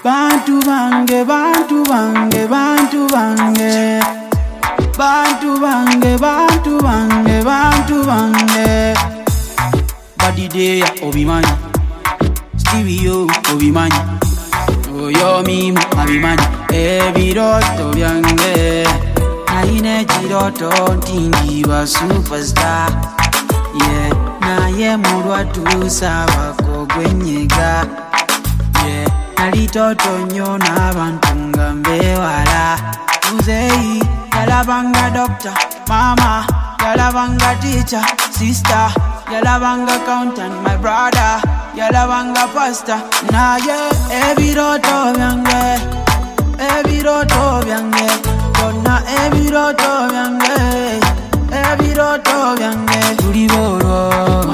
Bantu bange, bantu bange, bantu bange. Bantu bange, bantu bange, bantu bange. Body day, Obi-Mani. Stevie O, Obi-Mani. Oh, yo mimo, Obi-Mani. Biroto byange. Naine chiroto, tingiwa superstar. Yeah, naye mulwa tusaba kogwenyega. Yeah, nalitoto nyo n'abantu nga mbewala. Muzeyi, yalabanga doctor, mama, yalabanga teacher, sister, yalabanga accountant, my brother, yalabanga pastor. Naye ebiroto byange, ebiroto byange, donna ebiroto byange, ebiroto byange. Tuliboro,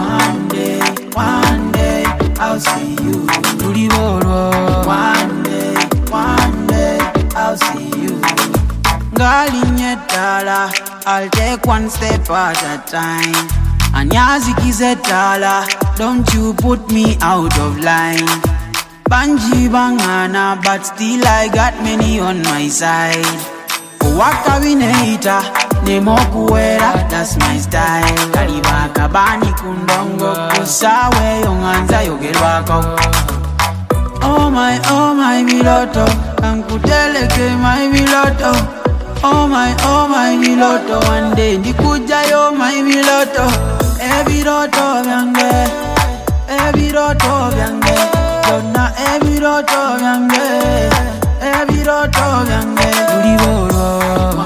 one day, I'll see you. Tuliboro, one day, I'll see you. Ngalinyetala, I'll take one step at a time. Anyazi kizetala, don't you put me out of line. Banji bangana, but still I got many on my side. Waka wineta, nemo kuwera, that's my style. Kaliba kabani kundongo, kusawe yonganza yogelwako. Oh my miloto, ankuteleke my miloto. Oh my miloto, one day ndikuja yo my miloto. Ebiroto byange, ebiroto byange, donna ebiroto byange, ebiroto byange. Tuliboro,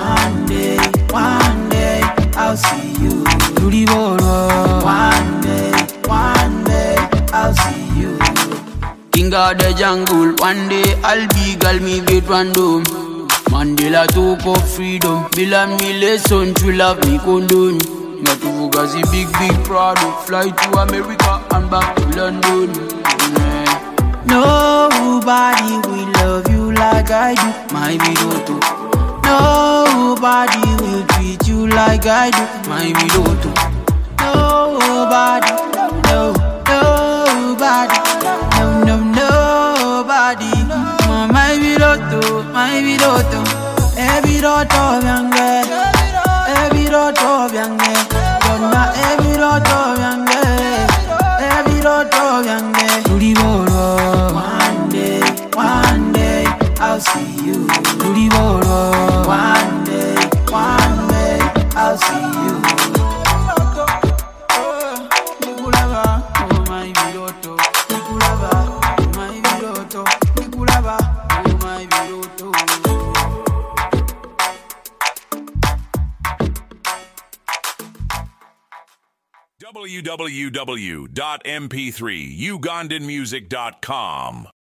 one day, I'll see you. Tuliboro, one day, I'll see you. King of the jungle, one day I'll be girl, me get random. Mandela took up freedom, Milan me lesson to love me condone. Got to Fugazi big product, fly to America and back to London. Yeah. Nobody will love you like I do, my Biroto. Nobody will treat you like I do, my Biroto. Nobody, nobody, nobody. My Biroto, my Biroto. Ebiroto byange, ebiroto byange, donna ebiroto byange, ebiroto byange. Tuliboro, one day, I'll see you. Tuliboro, one day, I'll see you. Nikulaba, oh my Biroto, Nikulaba, my Biroto, Nikulaba, oh my Biroto. www.mp3ugandanmusic.com